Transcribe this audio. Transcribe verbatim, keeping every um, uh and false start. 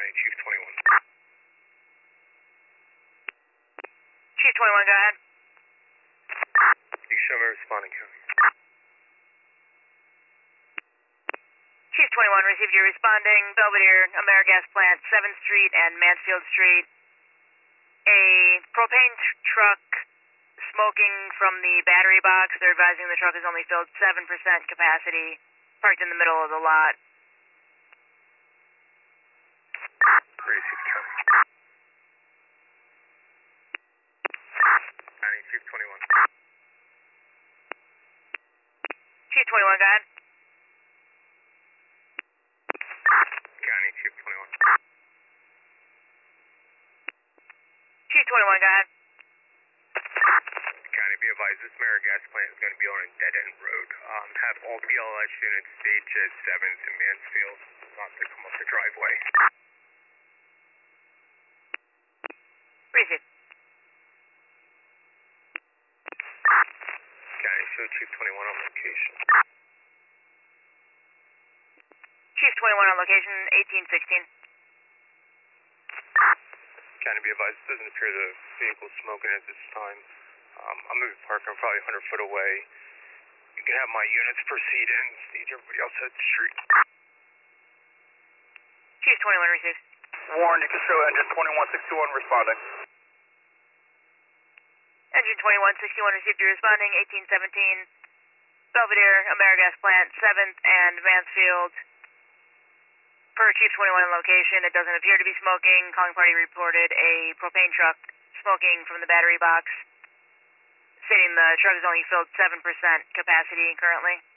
County, Chief twenty-one. Chief twenty-one, go ahead. You show me responding, County. Chief twenty-one, received you responding, Belvedere, Amerigas Plant, seventh Street and Mansfield Street. A propane tr- truck smoking from the battery box. They're advising the truck is only filled seven percent capacity, parked in the middle of the lot. Receive County. County, Chief twenty-one. Chief twenty-one, go ahead. County, Chief twenty-one. Chief twenty-one, go ahead. County, be advised, this Amerigas plant is going to be on a dead-end road. Um, have all B L S units stage at seventh in Mansfield, not to come up the driveway. Receive. County, show Chief twenty-one on location. Chief twenty-one on location, eighteen sixteen. County, be advised, it doesn't appear the vehicle's smoking at this time. Um, I'm going to be parking probably one hundred foot away. You can have my units proceed and stage everybody else at the street. Chief twenty-one received. Warren, you can show engine twenty-one sixty-one responding. Engine twenty-one sixty-one received you responding, eighteen seventeen. Belvedere, Amerigas Plant, seventh and Mansfield. Per Chief twenty-one location, it doesn't appear to be smoking. Calling party reported a propane truck smoking from the battery box, stating the truck is only filled seven percent capacity currently.